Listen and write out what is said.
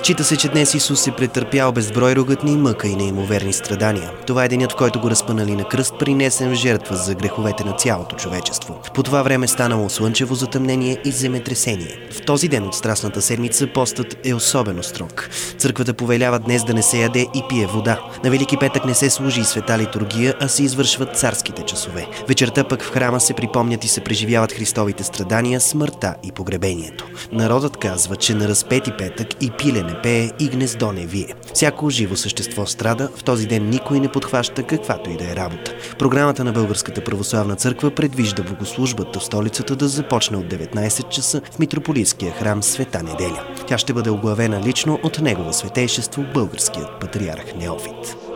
Счита се, че днес Исус е претърпял безброй рогатни мъка и неимоверни страдания. Това е денят, в който го разпънали на кръст, принесен в жертва за греховете на цялото човечество. По това време станало слънчево затъмнение и земетресение. В този ден от Страстната седмица постът е особено строг. Църквата повелява днес да не се яде и пие вода. На Велики петък не се служи и света литургия, а се извършват царските часове. Вечерта пък в храма се припомнят и се преживяват Христовите страдания, смъртта и погребението. Народът казва, че на Разпети петък и пиле не пее, и гнездо не вие. Всяко живо същество страда, в този ден никой не подхваща каквато и да е работа. Програмата на Българската православна църква предвижда богослужбата в столицата да започне от 19 часа в митрополитския храм Света неделя. Тя ще бъде оглавена лично от Негово светейшество българският патриарх Неофит.